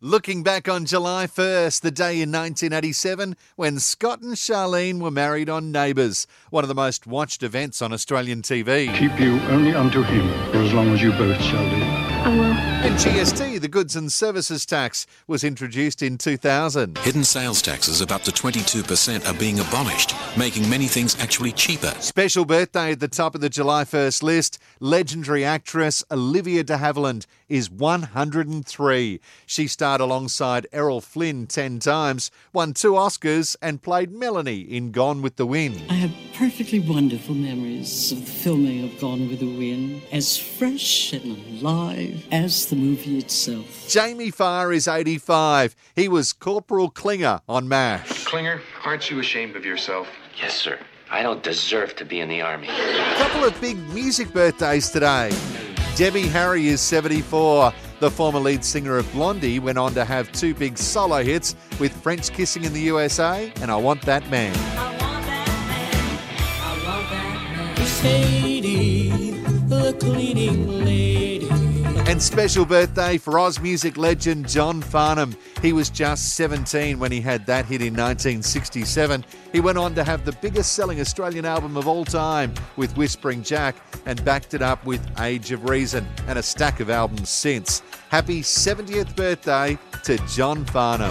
Looking back on July 1st, the day in 1987 when Scott and Charlene were married on Neighbours, one of the most watched events on Australian TV. Keep you only unto him for as long as you both shall live. I will. And GST, the Goods and Services Tax, was introduced in 2000. Hidden sales taxes of up to 22% are being abolished, making many things actually cheaper. Special birthday at the top of the July 1st list, legendary actress Olivia de Havilland is 103. She starred alongside Errol Flynn 10 times, won 2 Oscars and played Melanie in Gone with the Wind. I have perfectly wonderful memories of the filming of Gone with the Wind, as fresh and alive as the movie itself. Jamie Farr is 85. He was Corporal Klinger on MASH. Klinger, aren't you ashamed of yourself? Yes, sir. I don't deserve to be in the Army. Couple of big music birthdays today. Debbie Harry is 74. The former lead singer of Blondie went on to have 2 big solo hits with French Kissing in the USA and I Want That Man. I want that man. I want that man. Sadie, the cleaning lady. And special birthday for Oz music legend John Farnham. He was just 17 when he had that hit in 1967. He went on to have the biggest selling Australian album of all time with Whispering Jack and backed it up with Age of Reason and a stack of albums since. Happy 70th birthday to John Farnham.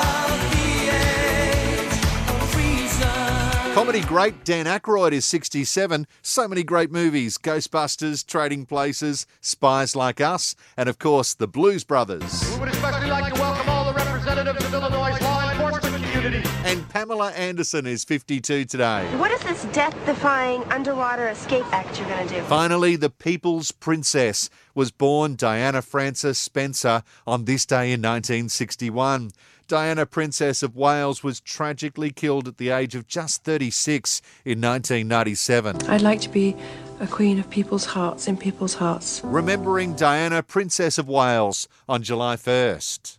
Comedy great Dan Aykroyd is 67. So many great movies. Ghostbusters, Trading Places, Spies Like Us, and of course the Blues Brothers. We would especially like to welcome all the representatives of Illinois' law enforcement community. And Pamela Anderson is 52 today. What is this death-defying underwater escape act you're going to do? Finally, the People's Princess was born Diana Frances Spencer on this day in 1961. Diana, Princess of Wales, was tragically killed at the age of just 36 in 1997. I'd like to be a queen of people's hearts in people's hearts. Remembering Diana, Princess of Wales on July 1st.